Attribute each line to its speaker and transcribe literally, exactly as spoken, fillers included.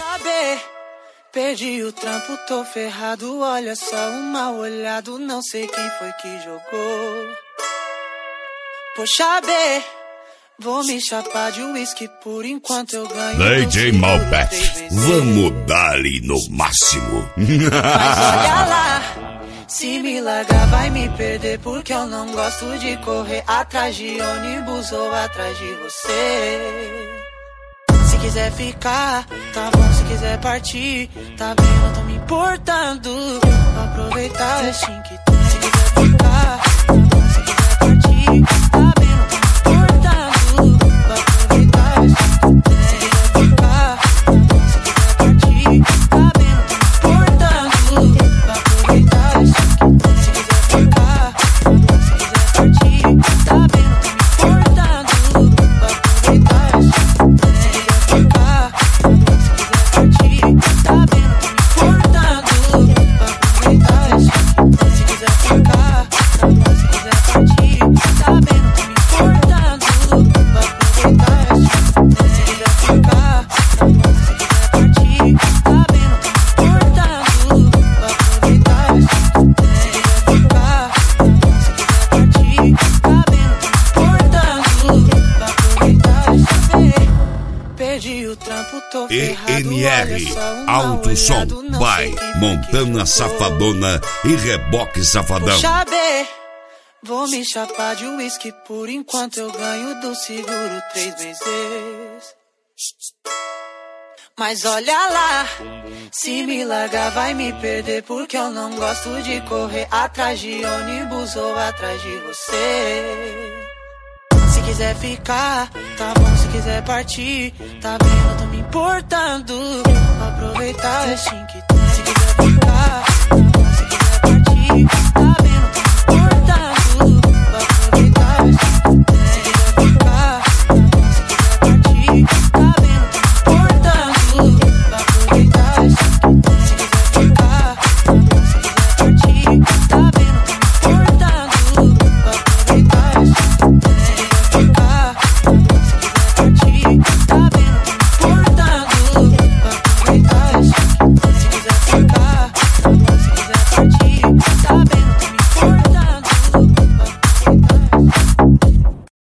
Speaker 1: Puxa B, perdi o trampo, tô ferrado. Olha só, um mal olhado, não sei quem foi que jogou. Puxa B, vou me chapar de uísque por enquanto eu ganho.
Speaker 2: D J Malbec, vamos dar-lhe no máximo.
Speaker 1: Mas olha lá, se me largar vai me perder, porque eu não gosto de correr atrás de ônibus ou atrás de você. Se quiser ficar, tá bom, se quiser partir, tá bem, eu tô me importando. Vou aproveitar esse que tem. Se quiser ficar, tá bom, se quiser partir, tá bem, eu tô me importando. Vou aproveitar esse que tem. Se quiser ficar, tá bom, se quiser partir, tá bem, eu tô me importando. Vou aproveitar esse que tem. Se quiser ficar, tá bom, se quiser partir, tá bem, eu tô me importando. Vou aproveitar esse que tem.
Speaker 2: E N R Alto Som by Montana Safadona e Reboque Safadão.
Speaker 1: Puxa B, vou me chapar de uísque por enquanto eu ganho do seguro três vezes. Mas olha lá, se me largar vai me perder, porque eu não gosto de correr atrás de ônibus ou atrás de você. Se quiser ficar, tá bom, se quiser partir, tá bem, eu tô me importando. Vou aproveitar esse que tem. Se quiser ficar,